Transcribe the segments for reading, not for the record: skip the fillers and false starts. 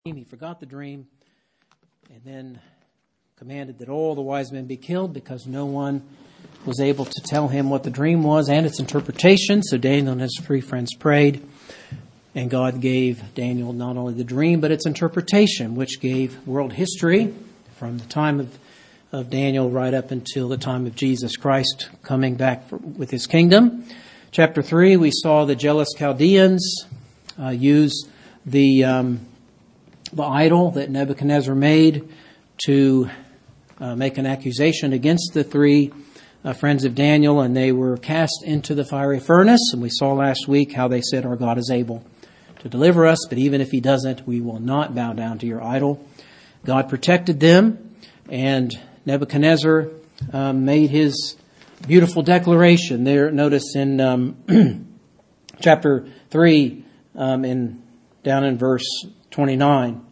He forgot the dream and then commanded that all the wise men be killed because no one was able to tell him what the dream was and its interpretation. So Daniel and his three friends prayed, and God gave Daniel not only the dream but its interpretation, which gave world history from the time of Daniel right up until the time of Jesus Christ coming back with his kingdom. Chapter 3, we saw the jealous Chaldeans use the idol that Nebuchadnezzar made to make an accusation against the three friends of Daniel, and they were cast into the fiery furnace. And we saw last week how they said, "Our God is able to deliver us, but even if he doesn't, we will not bow down to your idol." God protected them, and Nebuchadnezzar made his beautiful declaration there. Notice in chapter 3, down in verse 29,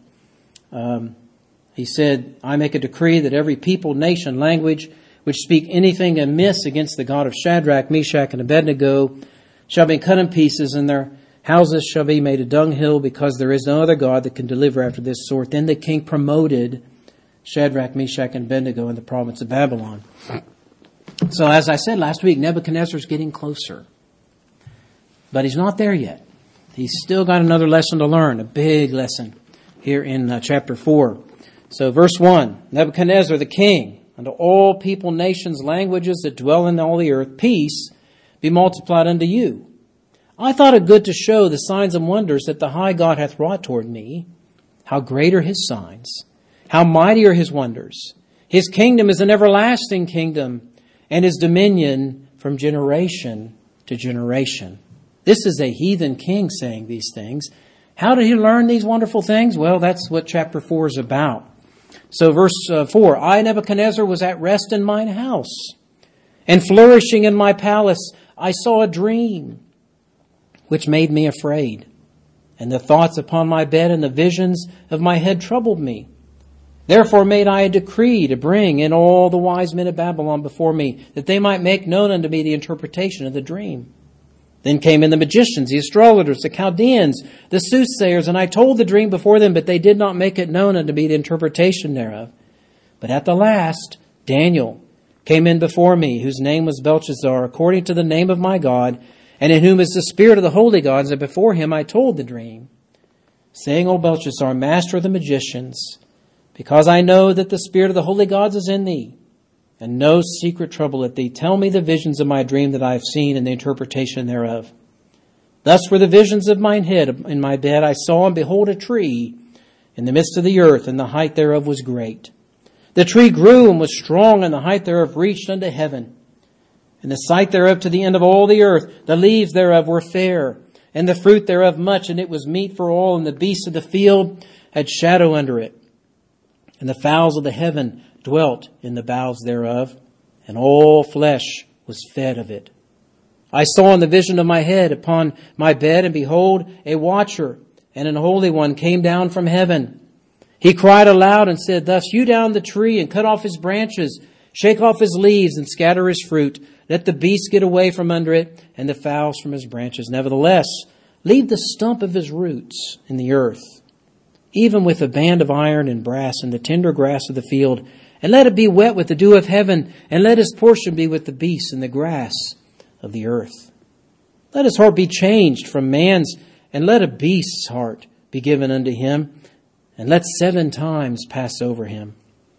he said, "I make a decree that every people, nation, language, which speak anything amiss against the God of Shadrach, Meshach, and Abednego shall be cut in pieces, and their houses shall be made a dunghill, because there is no other God that can deliver after this sort." Then the king promoted Shadrach, Meshach, and Abednego in the province of Babylon. So as I said last week, Nebuchadnezzar's getting closer. But he's not there yet. He's still got another lesson to learn, a big lesson here in chapter 4. So verse 1, Nebuchadnezzar the king, unto all people, nations, languages that dwell in all the earth, peace be multiplied unto you. I thought it good to show the signs and wonders that the high God hath wrought toward me. How great are his signs, how mighty are his wonders. His kingdom is an everlasting kingdom, and his dominion from generation to generation. This is a heathen king saying these things. How did he learn these wonderful things? Well, that's what chapter 4 is about. So verse 4, I, Nebuchadnezzar, was at rest in mine house, and flourishing in my palace. I saw a dream, which made me afraid. And the thoughts upon my bed and the visions of my head troubled me. Therefore made I a decree to bring in all the wise men of Babylon before me, that they might make known unto me the interpretation of the dream. Then came in the magicians, the astrologers, the Chaldeans, the soothsayers, and I told the dream before them, but they did not make it known unto me the interpretation thereof. But at the last, Daniel came in before me, whose name was Belshazzar, according to the name of my God, and in whom is the spirit of the holy gods, and before him I told the dream, saying, O Belshazzar, master of the magicians, because I know that the spirit of the holy gods is in thee, and no secret troubleth thee. Tell me the visions of my dream that I have seen, and the interpretation thereof. Thus were the visions of mine head in my bed. I saw, and behold, a tree in the midst of the earth, and the height thereof was great. The tree grew and was strong, and the height thereof reached unto heaven, and the sight thereof to the end of all the earth. The leaves thereof were fair, and the fruit thereof much, and it was meat for all, and the beasts of the field had shadow under it. And the fowls of the heaven dwelt in the boughs thereof, and all flesh was fed of it. I saw in the vision of my head upon my bed, and behold, a watcher and an holy one came down from heaven. He cried aloud and said, Thus hew down the tree and cut off his branches, shake off his leaves and scatter his fruit. Let the beasts get away from under it, and the fowls from his branches. Nevertheless, leave the stump of his roots in the earth, even with a band of iron and brass and the tender grass of the field, and let it be wet with the dew of heaven, and let his portion be with the beasts and the grass of the earth. Let his heart be changed from man's, and let a beast's heart be given unto him, and let 7 times pass over him.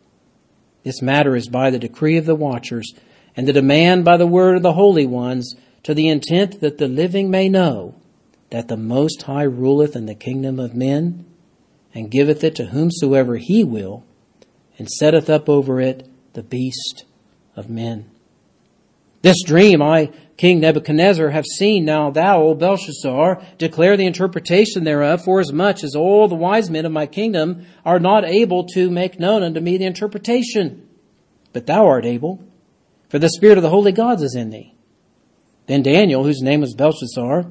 This matter is by the decree of the watchers, and the demand by the word of the holy ones, to the intent that the living may know that the Most High ruleth in the kingdom of men, and giveth it to whomsoever he will, and setteth up over it the beast of men. This dream I, King Nebuchadnezzar, have seen. Now thou, O Belshazzar, declare the interpretation thereof, forasmuch as all the wise men of my kingdom are not able to make known unto me the interpretation. But thou art able, for the spirit of the holy gods is in thee. Then Daniel, whose name was Belshazzar,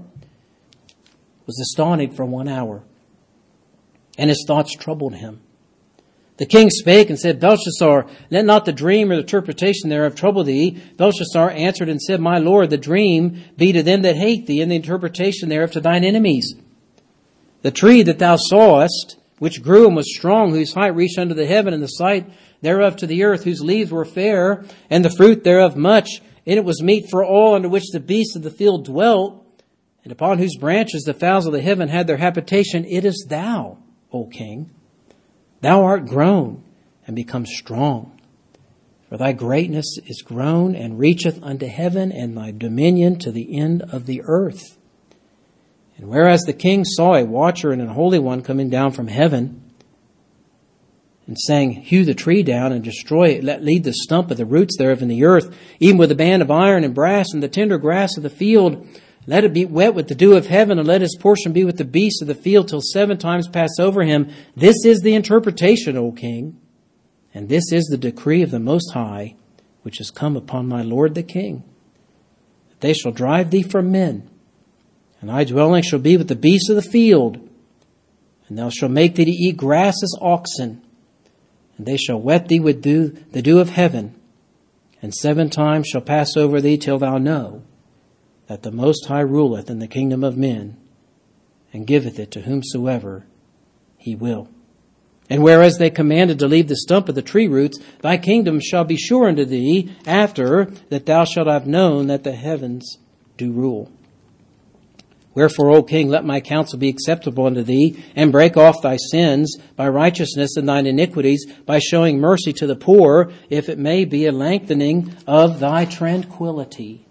was astonished for 1 hour, and his thoughts troubled him. The king spake and said, Belshazzar, let not the dream or the interpretation thereof trouble thee. Belshazzar answered and said, My lord, the dream be to them that hate thee, and the interpretation thereof to thine enemies. The tree that thou sawest which grew and was strong, whose height reached unto the heaven, and the sight thereof to the earth, whose leaves were fair, and the fruit thereof much. And it was meat for all, under which the beasts of the field dwelt, and upon whose branches the fowls of the heaven had their habitation. It is thou, O king. Thou art grown and become strong. For thy greatness is grown and reacheth unto heaven, and thy dominion to the end of the earth. And whereas the king saw a watcher and an holy one coming down from heaven, and saying, hew the tree down and destroy it, let lead the stump of the roots thereof in the earth, even with a band of iron and brass and the tender grass of the field, let it be wet with the dew of heaven, and let his portion be with the beasts of the field till 7 times pass over him. This is the interpretation, O king, and this is the decree of the Most High, which is come upon my lord the king. That they shall drive thee from men, and thy dwelling shall be with the beasts of the field, and thou shalt make thee to eat grass as oxen, and they shall wet thee with the dew of heaven, and 7 times shall pass over thee till thou know that the Most High ruleth in the kingdom of men, and giveth it to whomsoever he will. And whereas they commanded to leave the stump of the tree roots, thy kingdom shall be sure unto thee, after that thou shalt have known that the heavens do rule. Wherefore, O king, let my counsel be acceptable unto thee, and break off thy sins by righteousness and thine iniquities, by showing mercy to the poor, if it may be a lengthening of thy tranquility.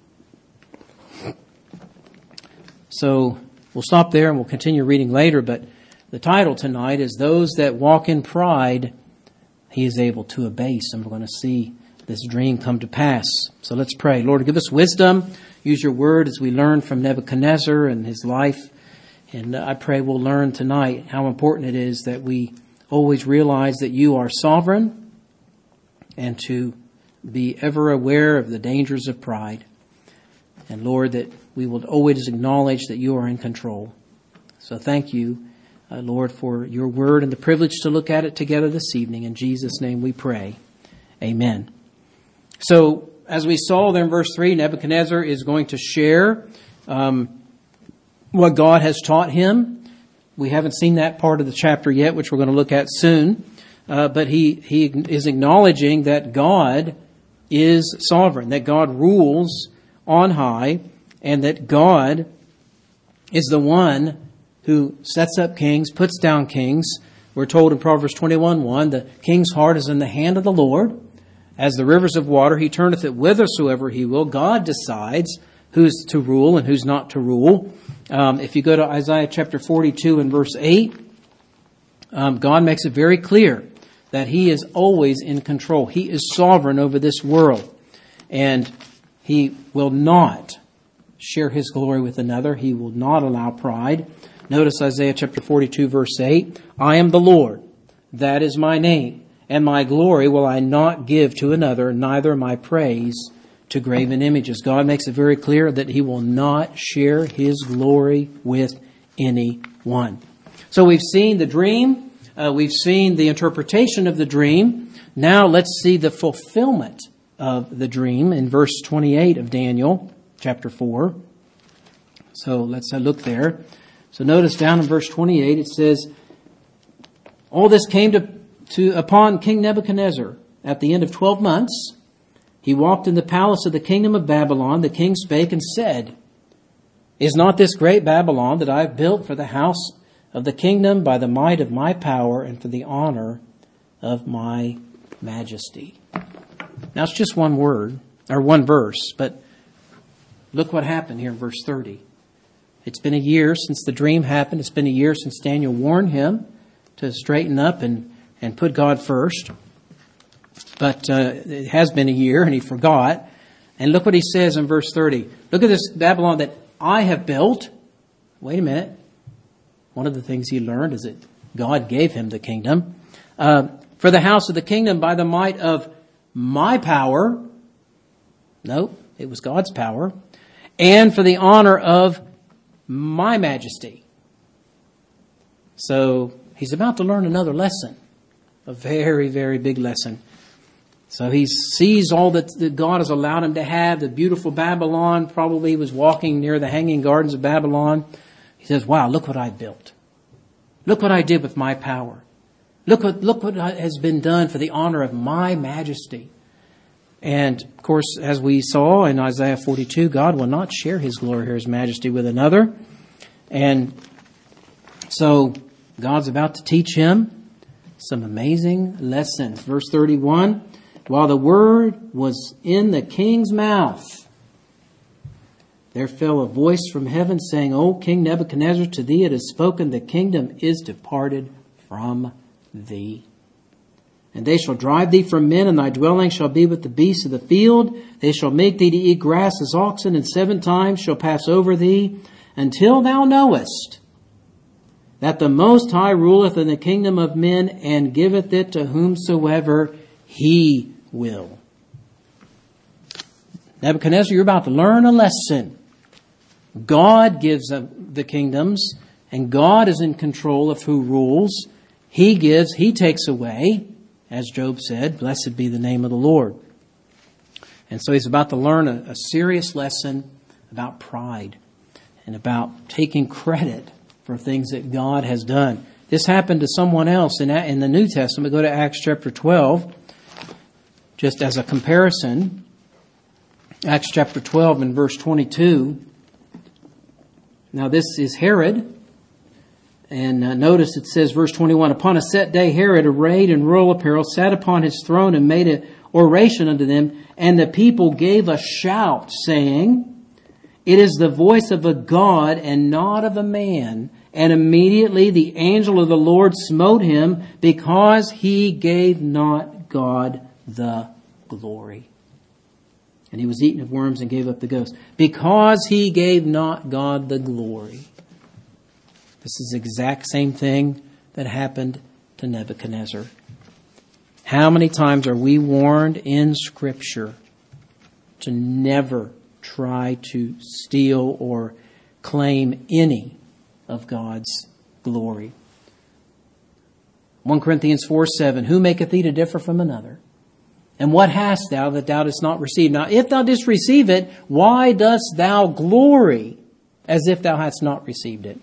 So we'll stop there and we'll continue reading later, but the title tonight is Those That Walk in Pride, He is Able to Abase. And we're going to see this dream come to pass. So let's pray. Lord, give us wisdom. Use your word as we learn from Nebuchadnezzar and his life. And I pray we'll learn tonight how important it is that we always realize that you are sovereign, and to be ever aware of the dangers of pride. And Lord, that we will always acknowledge that you are in control. So thank you, Lord, for your word and the privilege to look at it together this evening. In Jesus' name we pray. Amen. So as we saw there in verse 3, Nebuchadnezzar is going to share what God has taught him. We haven't seen that part of the chapter yet, which we're going to look at soon. But he is acknowledging that God is sovereign, that God rules on high, and that God is the one who sets up kings, puts down kings. We're told in Proverbs 21:1, the king's heart is in the hand of the Lord. As the rivers of water, he turneth it whithersoever he will. God decides who's to rule and who's not to rule. If you go to Isaiah chapter 42 and verse 8, God makes it very clear that he is always in control. He is sovereign over this world. And he will not share his glory with another. He will not allow pride. Notice Isaiah chapter 42 verse 8. I am the Lord, that is my name, and my glory will I not give to another, neither my praise to graven images. God makes it very clear that he will not share his glory with anyone. So we've seen the dream. We've seen the interpretation of the dream. Now let's see the fulfillment of the dream in verse 28 of Daniel chapter 4. So let's look there. So notice down in verse 28 it says, all this came upon King Nebuchadnezzar at the end of 12 months. He walked in the palace of the kingdom of Babylon. The king spake and said, is not this great Babylon that I have built for the house of the kingdom by the might of my power and for the honor of my majesty? Now it's just one word, or one verse, but look what happened here in verse 30. It's been a year since the dream happened. It's been a year since Daniel warned him to straighten up and put God first. But it has been a year and he forgot. And look what he says in verse 30. Look at this Babylon that I have built. Wait a minute. One of the things he learned is that God gave him the kingdom. For the house of the kingdom by the might of my power. No, it was God's power. And for the honor of my majesty. So he's about to learn another lesson. A very, very big lesson. So he sees all that God has allowed him to have. The beautiful Babylon. Probably he was walking near the hanging gardens of Babylon. He says, wow, look what I built. Look what I did with my power. Look what has been done for the honor of my majesty. And, of course, as we saw in Isaiah 42, God will not share His glory or His majesty with another. And so God's about to teach him some amazing lessons. Verse 31, while the word was in the king's mouth, there fell a voice from heaven saying, O King Nebuchadnezzar, to thee it is spoken, the kingdom is departed from thee. And they shall drive thee from men, and thy dwelling shall be with the beasts of the field. They shall make thee to eat grass as oxen, and 7 times shall pass over thee, until thou knowest that the Most High ruleth in the kingdom of men, and giveth it to whomsoever He will. Nebuchadnezzar, you're about to learn a lesson. God gives the kingdoms, and God is in control of who rules. He gives, He takes away. As Job said, blessed be the name of the Lord. And so he's about to learn a serious lesson about pride and about taking credit for things that God has done. This happened to someone else in the New Testament. Go to Acts chapter 12, just as a comparison. Acts chapter 12 and verse 22. Now this is Herod. And notice it says, verse 21, upon a set day Herod, arrayed in royal apparel, sat upon his throne and made an oration unto them. And the people gave a shout, saying, it is the voice of a God and not of a man. And immediately the angel of the Lord smote him, because he gave not God the glory. And he was eaten of worms and gave up the ghost. Because he gave not God the glory. This is the exact same thing that happened to Nebuchadnezzar. How many times are we warned in Scripture to never try to steal or claim any of God's glory? 1 Corinthians 4:7, who maketh thee to differ from another? And what hast thou that thou dost not receive? Now, if thou didst receive it, why dost thou glory as if thou hadst not received it?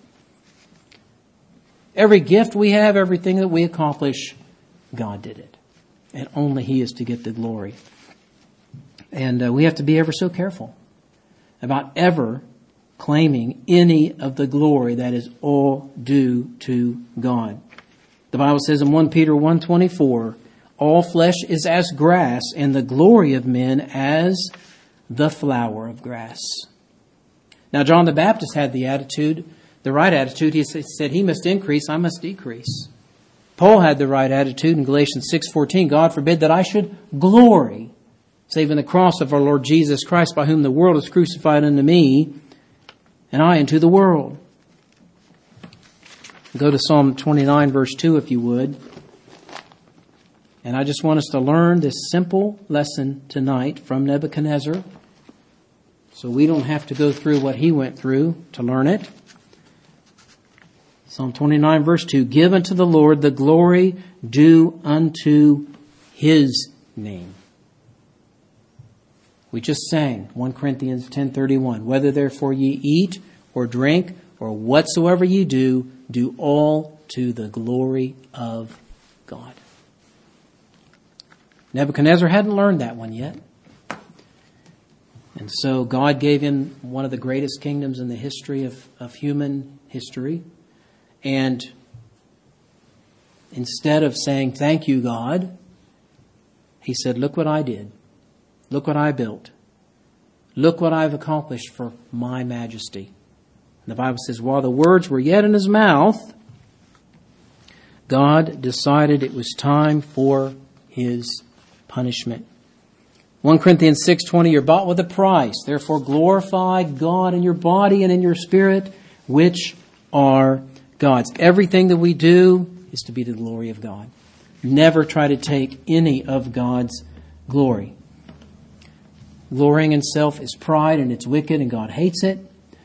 Every gift we have, everything that we accomplish, God did it. And only He is to get the glory. And we have to be ever so careful about ever claiming any of the glory that is all due to God. The Bible says in 1 Peter 1:24, all flesh is as grass, and the glory of men as the flower of grass. Now, John the Baptist had the right attitude. He said, he must increase, I must decrease. Paul had the right attitude in Galatians 6:14, God forbid that I should glory, save in the cross of our Lord Jesus Christ, by whom the world is crucified unto me, and I unto the world. Go to Psalm 29, verse 2, if you would. And I just want us to learn this simple lesson tonight from Nebuchadnezzar, so we don't have to go through what he went through to learn it. Psalm 29, verse 2, give unto the Lord the glory due unto His name. We just sang 1 Corinthians 10:31, whether therefore ye eat or drink or whatsoever ye do, do all to the glory of God. Nebuchadnezzar hadn't learned that one yet. And so God gave him one of the greatest kingdoms in the history of human history. And instead of saying, thank you, God, he said, look what I did. Look what I built. Look what I've accomplished for my majesty. And the Bible says, while the words were yet in his mouth, God decided it was time for his punishment. 1 Corinthians 6:20, you're bought with a price. Therefore glorify God in your body and in your spirit, which are God's. Everything that we do is to be the glory of God. Never try to take any of God's glory. Glorying in self is pride, and it's wicked, and God hates it.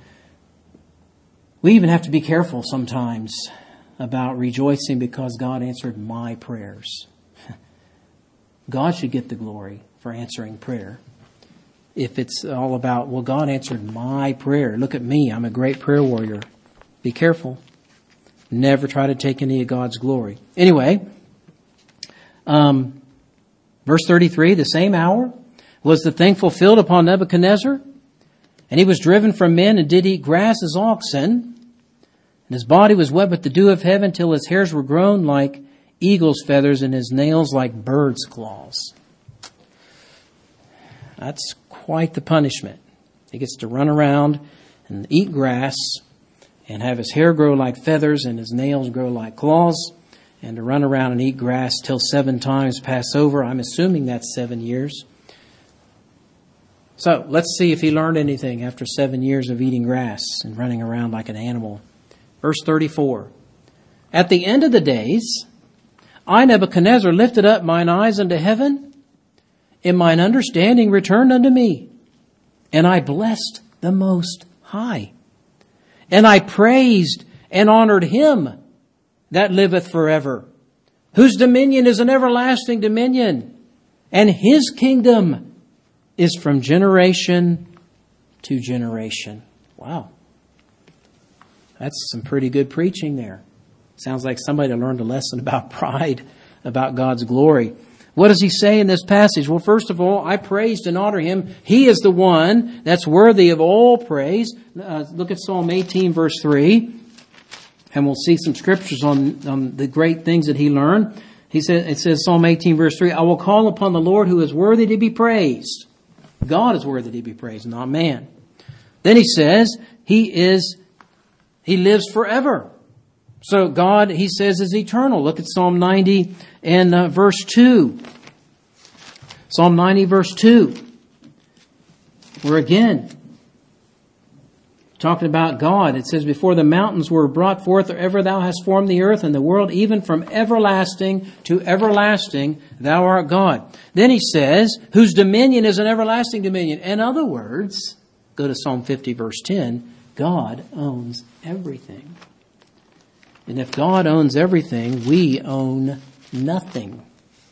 We even have to be careful sometimes about rejoicing because God answered my prayers. God should get the glory for answering prayer. If it's all about, well, God answered my prayer. Look at me. I'm a great prayer warrior. Be careful. never try to take any of God's glory. Anyway, verse 33, the same hour was the thing fulfilled upon Nebuchadnezzar, and he was driven from men and did eat grass as oxen, and his body was wet with the dew of heaven till his hairs were grown like eagle's feathers and his nails like bird's claws. That's quite the punishment. He gets to run around and eat grass and have his hair grow like feathers and his nails grow like claws, and to run around and eat grass till 7 times pass over. I'm assuming that's 7 years. So let's see if he learned anything after 7 years of eating grass and running around like an animal. Verse 34. At the end of the days, I, Nebuchadnezzar, lifted up mine eyes unto heaven, and mine understanding returned unto me. And I blessed the Most High. And I praised and honored him that liveth forever, whose dominion is an everlasting dominion, and his kingdom is from generation to generation. Wow. That's some pretty good preaching there. Sounds like somebody learned a lesson about pride, about God's glory. What does he say in this passage? Well, first of all, I praised and honor him. He is the one that's worthy of all praise. Look at Psalm 18, verse 3. And we'll see some scriptures on the great things that he learned. It says, Psalm 18, verse 3, I will call upon the Lord who is worthy to be praised. God is worthy to be praised, not man. Then he says, he lives forever. So God, he says, is eternal. Look at Psalm 90 and verse 2. Psalm 90, verse 2. We're again talking about God. It says, before the mountains were brought forth, or ever thou hast formed the earth and the world, even from everlasting to everlasting, thou art God. Then he says, whose dominion is an everlasting dominion. In other words, go to Psalm 50, verse 10, God owns everything. And if God owns everything, we own nothing.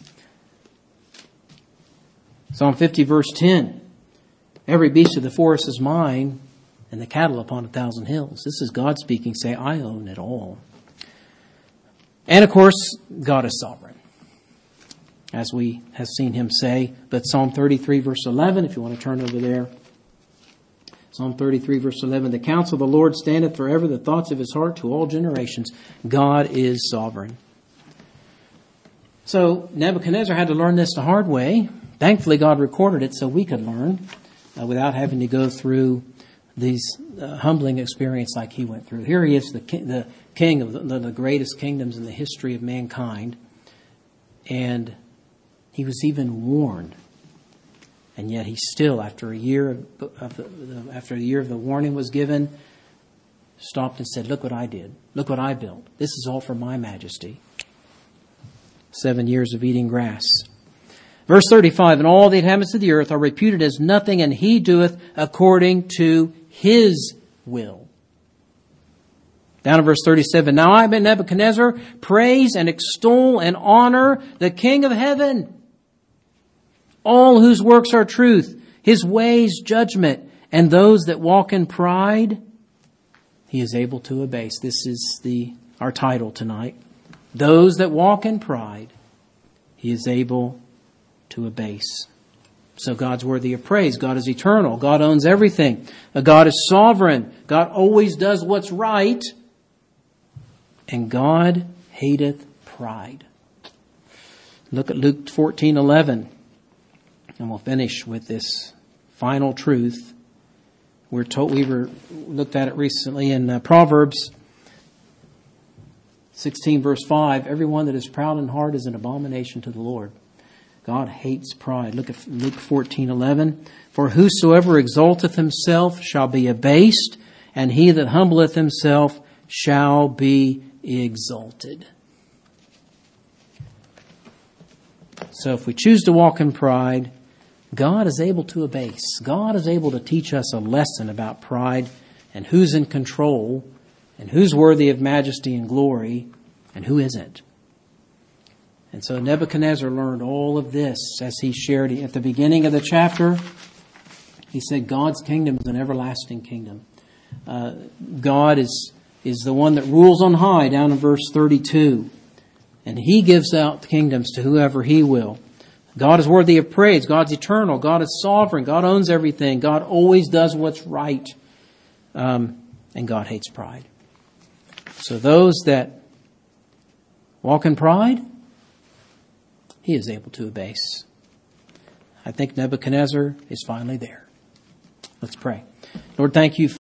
Psalm 50, verse 10, every beast of the forest is mine, and the cattle upon 1,000 hills. This is God speaking, say, I own it all. And of course, God is sovereign, as we have seen him say. But Psalm 33, verse 11, if you want to turn over there. Psalm 33, verse 11, the counsel of the Lord standeth forever, the thoughts of his heart to all generations. God is sovereign. So Nebuchadnezzar had to learn this the hard way. Thankfully, God recorded it so we could learn without having to go through these humbling experience like he went through. Here he is, the king of the greatest kingdoms in the history of mankind. And he was even warned. And yet he still, after a year of the warning was given, stopped and said, look what I did. Look what I built. This is all for my majesty. 7 years of eating grass. Verse 35, and all the inhabitants of the earth are reputed as nothing, and he doeth according to his will. Down to verse 37, now I, Nebuchadnezzar, praise and extol and honor the King of heaven, all whose works are truth, his ways judgment, and those that walk in pride, he is able to abase. This is our title tonight. Those that walk in pride, he is able to abase. So God's worthy of praise. God is eternal. God owns everything. God is sovereign. God always does what's right. And God hateth pride. Look at Luke 14:11. And we'll finish with this final truth. We looked at it recently in Proverbs 16 verse 5. Everyone that is proud in heart is an abomination to the Lord. God hates pride. Look at Luke 14:11. For whosoever exalteth himself shall be abased, and he that humbleth himself shall be exalted. So if we choose to walk in pride, God is able to abase. God is able to teach us a lesson about pride and who's in control and who's worthy of majesty and glory and who isn't. And so Nebuchadnezzar learned all of this as he shared at the beginning of the chapter. He said God's kingdom is an everlasting kingdom. God is is the one that rules on high, down in verse 32. And He gives out the kingdoms to whoever He will. God is worthy of praise. God's eternal. God is sovereign. God owns everything. God always does what's right. And God hates pride. So those that walk in pride, He is able to abase. I think Nebuchadnezzar is finally there. Let's pray. Lord, thank You